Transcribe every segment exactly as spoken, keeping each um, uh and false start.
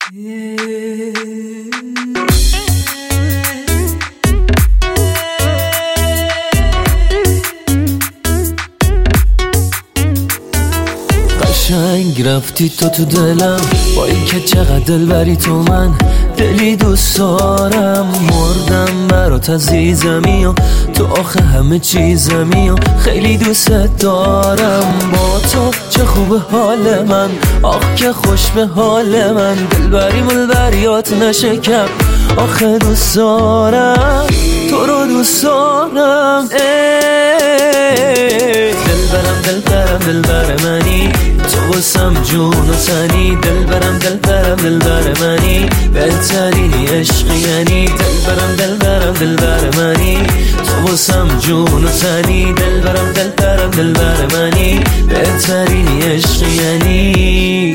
قشنگ رفتی تو تو دلم، با این که چقدر دل بری تو، من دلی دوست دارم. مردم برات عزیزمی و تو آخه همه چیزمی و خیلی دوست دارم. با تو چه خوب حال من، آخ که خوش به حال من. دل بری ملبریات نشکم، آخه دوست دارم تو رو دوست دارم. دل برم دل برم دل بر منی، تو واسم جون و تنی. دل برم دل برم دل بر منی، بهترینی عشقی یعنی. دل برم دل برم دل بر منی، تو واسم جون و تنی. دل برم دل برم دل بر منی، بهترینی عشقی یعنی.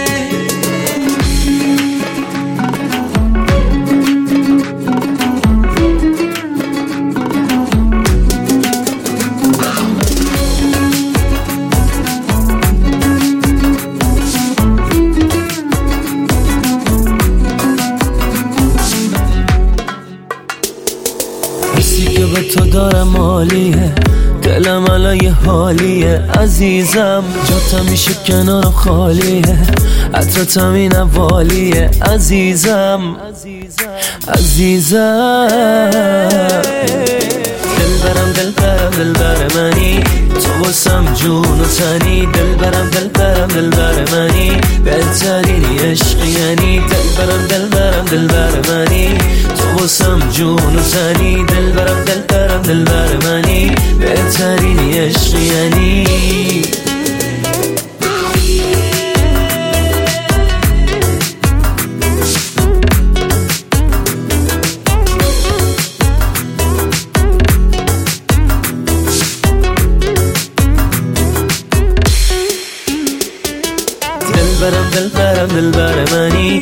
حسی که به تو دارم عالیه، دلم الان یه حالیه. عزیزم جاتم میشه کنارم خالیه، عطرتم این اوالیه. عزیزم عزیزم دل برم دل برم دل بر منی، تو واسم جون و تنی. دل برم دل برم دل بر منی، بهترینی عشقی یعنی. دل برم دل برم دل بر منی، تو واسم جون و تنی. دل برم دل برم دل بر منی، بهترینی عشقی یعنی. دل برم دل برم دل بر منی،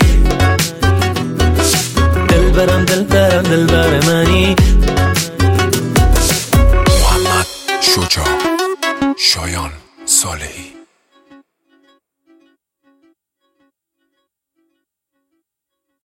دل برم دل برم دل بر منی. محمد شجاع، شایان صالحی.